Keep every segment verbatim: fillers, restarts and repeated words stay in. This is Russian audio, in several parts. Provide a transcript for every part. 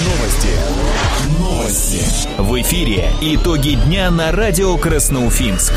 Новости. Новости. В эфире итоги дня на радио Красноуфимск.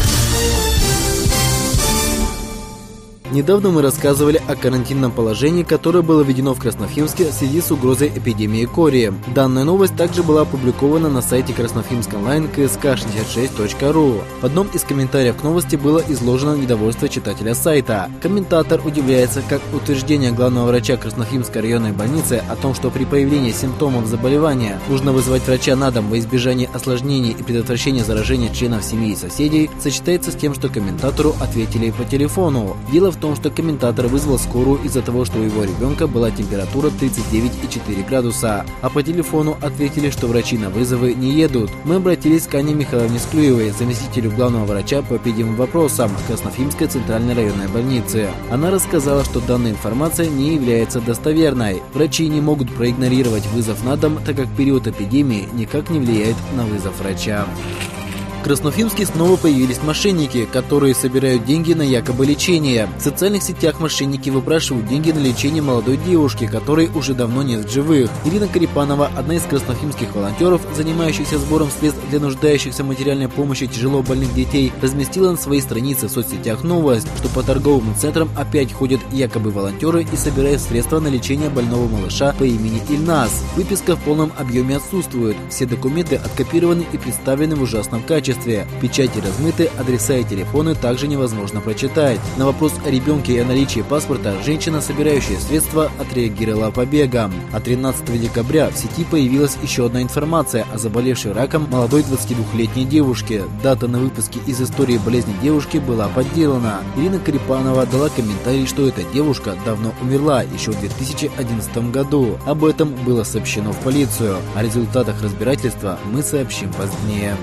Недавно мы рассказывали о карантинном положении, которое было введено в Красноуфимске в связи с угрозой эпидемии кори. Данная новость также была опубликована на сайте Красноуфимск онлайн ка эс ка шестьдесят шесть точка ру. В одном из комментариев к новости было изложено недовольство читателя сайта. Комментатор удивляется, как утверждение главного врача Красноуфимской районной больницы о том, что при появлении симптомов заболевания нужно вызвать врача на дом во избежание осложнений и предотвращения заражения членов семьи и соседей, сочетается с тем, что комментатору ответили по телефону. Дело в том, что комментатор вызвал скорую из-за того, что у его ребенка была температура тридцать девять и четыре градуса, а по телефону ответили, что врачи на вызовы не едут. Мы обратились к Анне Михайловне Склюевой, заместителю главного врача по эпидемиологическим вопросам Красноуфимской центральной районной больницы. Она рассказала, что данная информация не является достоверной. Врачи не могут проигнорировать вызов на дом, так как период эпидемии никак не влияет на вызов врача. В Красноуфимске снова появились мошенники, которые собирают деньги на якобы лечение. В социальных сетях мошенники выпрашивают деньги на лечение молодой девушки, которой уже давно нет в живых. Ирина Карипанова, одна из красноуфимских волонтеров, занимающихся сбором средств для нуждающихся в материальной помощи тяжело больных детей, разместила на своей странице в соцсетях новость, что по торговым центрам опять ходят якобы волонтеры и собирают средства на лечение больного малыша по имени Ильназ. Выписка в полном объеме отсутствует. Все документы откопированы и представлены в ужасном качестве. Печати размыты, адреса и телефоны также невозможно прочитать. На вопрос о ребенке и о наличии паспорта женщина, собирающая средства, отреагировала побегом. А тринадцатого декабря в сети появилась еще одна информация о заболевшей раком молодой двадцатидвухлетней девушке. Дата на выпуске из истории болезни девушки была подделана. Ирина Карипанова дала комментарий, что эта девушка давно умерла еще в две тысячи одиннадцатом году. Об этом было сообщено в полицию. О результатах разбирательства мы сообщим позднее.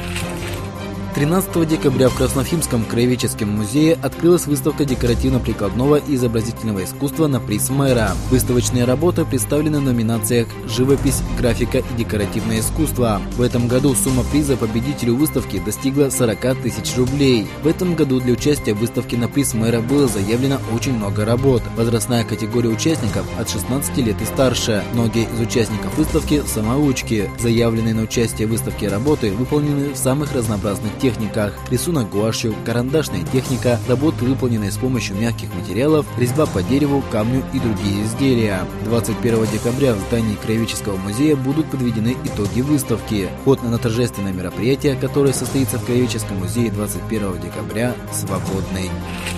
тринадцатого декабря в Красноуфимском краеведческом музее открылась выставка декоративно-прикладного и изобразительного искусства на приз мэра. Выставочные работы представлены в номинациях «Живопись», «Графика» и «Декоративное искусство». В этом году сумма приза победителю выставки достигла сорок тысяч рублей. В этом году для участия в выставке на приз мэра было заявлено очень много работ. Возрастная категория участников от шестнадцати лет и старше. Многие из участников выставки – самоучки. Заявленные на участие в выставке работы выполнены в самых разнообразных техниках: рисунок гуашью, карандашная техника, работы, выполненные с помощью мягких материалов, резьба по дереву, камню и другие изделия. двадцать первого декабря в здании Краеведческого музея будут подведены итоги выставки. Вход на торжественное мероприятие, которое состоится в Краеведческом музее двадцать первого декабря, свободный.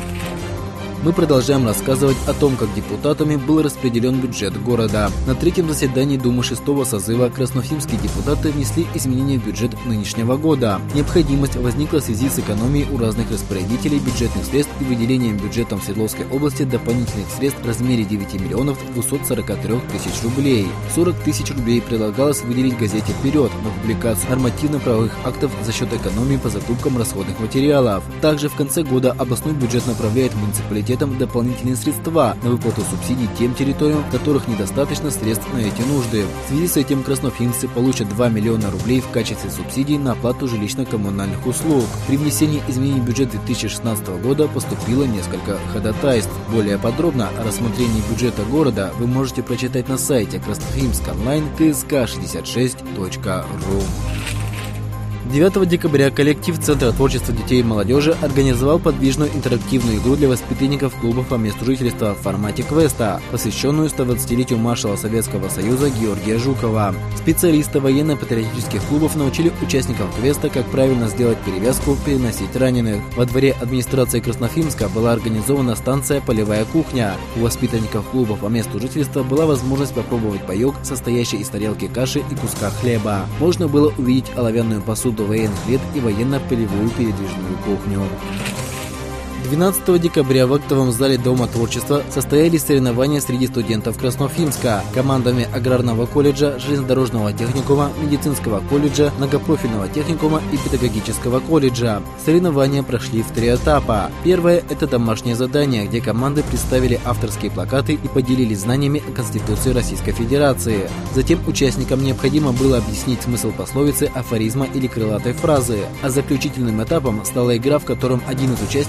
Мы продолжаем рассказывать о том, как депутатами был распределен бюджет города. На третьем заседании Думы шестого созыва красноуфимские депутаты внесли изменения в бюджет нынешнего года. Необходимость возникла в связи с экономией у разных распорядителей бюджетных средств и выделением бюджетом Свердловской области дополнительных средств в размере девяти миллионов двухсот сорока трёх тысяч рублей. сорок тысяч рублей предлагалось выделить газете «Вперед» на публикацию нормативно-правовых актов за счет экономии по закупкам расходных материалов. Также в конце года областной бюджет направляет муниципалитет дополнительные средства на выплату субсидий тем территориям, в которых недостаточно средств на эти нужды. В связи с этим красноуфимцы получат два миллиона рублей в качестве субсидий на оплату жилищно-коммунальных услуг. При внесении изменений в бюджет две тысячи шестнадцатого года поступило несколько ходатайств. Более подробно о рассмотрении бюджета города вы можете прочитать на сайте Красноуфимск онлайн ка эс ка шестьдесят шесть точка ру. девятого декабря коллектив Центра творчества детей и молодежи организовал подвижную интерактивную игру для воспитанников клубов по месту жительства в формате квеста, посвященную стодвадцатилетию маршала Советского Союза Георгия Жукова. Специалисты военно-патриотических клубов научили участников квеста, как правильно сделать перевязку, переносить раненых. Во дворе администрации Красноуфимска была организована станция «Полевая кухня». У воспитанников клубов по месту жительства была возможность попробовать паёк, состоящий из тарелки каши и куска хлеба. Можно было увидеть оловянную посуду военных лет и военно-полевую передвижную кухню. двенадцатого декабря в актовом зале Дома творчества состоялись соревнования среди студентов Красноуфимска командами Аграрного колледжа, Железнодорожного техникума, Медицинского колледжа, Многопрофильного техникума и Педагогического колледжа. Соревнования прошли в три этапа. Первое – это домашнее задание, где команды представили авторские плакаты и поделились знаниями о Конституции Российской Федерации. Затем участникам необходимо было объяснить смысл пословицы, афоризма или крылатой фразы. А заключительным этапом стала игра, в котором один из участников объяснял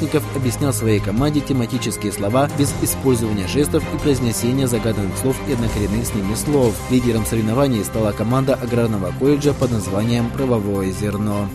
объяснял своей команде тематические слова без использования жестов и произнесения загаданных слов и однокоренных с ними слов. Лидером соревнований стала команда аграрного колледжа под названием «Правовое зерно».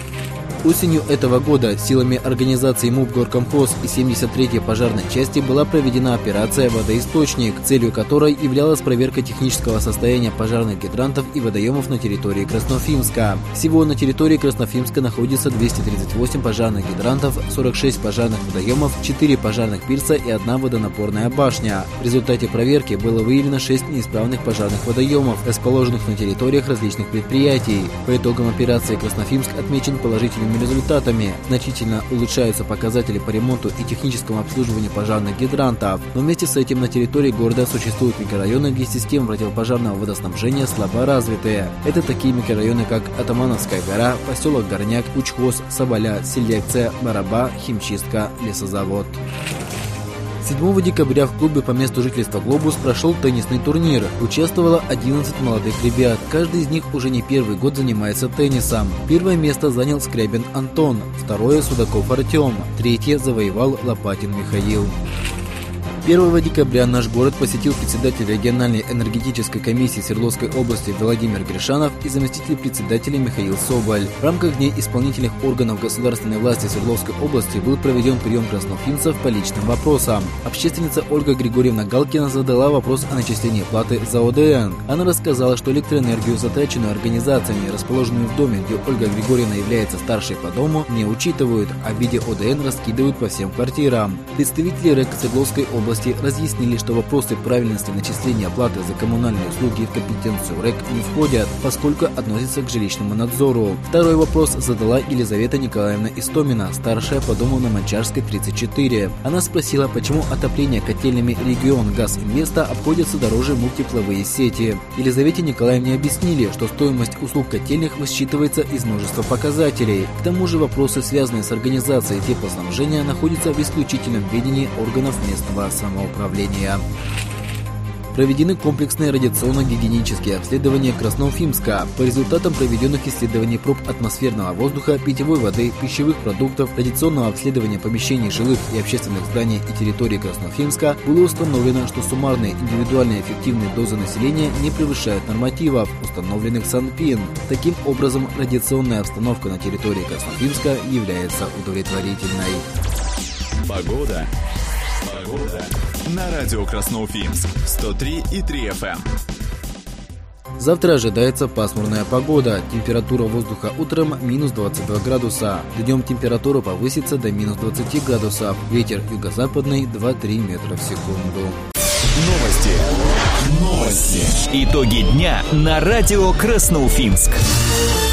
Осенью этого года силами организации МУП «Горкомхоз» и семьдесят третьей пожарной части была проведена операция «Водоисточник», целью которой являлась проверка технического состояния пожарных гидрантов и водоемов на территории Красноуфимска. Всего на территории Красноуфимска находится двести тридцать восемь пожарных гидрантов, сорок шесть пожарных водоемов, четыре пожарных пирса и одна водонапорная башня. В результате проверки было выявлено шесть неисправных пожарных водоемов, расположенных на территориях различных предприятий. По итогам операции Красноуфимск отмечен положительным результатами. Значительно улучшаются показатели по ремонту и техническому обслуживанию пожарных гидрантов. Но вместе с этим на территории города существуют микрорайоны, где системы противопожарного водоснабжения слабо развитые. Это такие микрорайоны, как Атамановская гора, поселок Горняк, Учхоз, Соболя, Селекция, Бараба, Химчистка, Лесозавод. седьмого декабря в клубе по месту жительства «Глобус» прошел теннисный турнир. Участвовало одиннадцать молодых ребят. Каждый из них уже не первый год занимается теннисом. Первое место занял Скрябин Антон, второе – Судаков Артем, третье завоевал Лопатин Михаил. первого декабря наш город посетил председатель региональной энергетической комиссии Свердловской области Владимир Гришанов и заместитель председателя Михаил Соболь. В рамках Дней исполнительных органов государственной власти Свердловской области был проведен прием красноуфимцев по личным вопросам. Общественница Ольга Григорьевна Галкина задала вопрос о начислении платы за О Дэ Эн. Она рассказала, что электроэнергию, затраченную организациями, расположенную в доме, где Ольга Григорьевна является старшей по дому, не учитывают, а в виде О Дэ Эн раскидывают по всем квартирам. Представители РЭК Свердловской области разъяснили, что вопросы правильности начисления оплаты за коммунальные услуги в компетенцию РЭК не входят, поскольку относятся к жилищному надзору. Второй вопрос задала Елизавета Николаевна Истомина, старшая по дому на Манчарской, тридцать четыре. Она спросила, почему отопление котельными «Регион Газ Инвеста» обходится дороже МУП «Тепловые сети». Елизавете Николаевне объяснили, что стоимость услуг котельных высчитывается из множества показателей. К тому же вопросы, связанные с организацией теплоснабжения, находятся в исключительном ведении органов местного самоуправления. самоуправления. Проведены комплексные радиационно-гигиенические обследования Красноуфимска. По результатам проведенных исследований проб атмосферного воздуха, питьевой воды, пищевых продуктов, радиационного обследования помещений жилых и общественных зданий и территорий Красноуфимска было установлено, что суммарные индивидуальные эффективные дозы населения не превышают нормативов, установленных Санпин. Таким образом, радиационная обстановка на территории Красноуфимска является удовлетворительной. Погода. Погода. На радио Красноуфимск сто три и три эф эм. Завтра ожидается пасмурная погода. Температура воздуха утром минус двадцать два градуса. Днем температура повысится до минус двадцати градусов. Ветер юго-западный два-три метра в секунду. Новости. Новости. Итоги дня на радио Красноуфимск.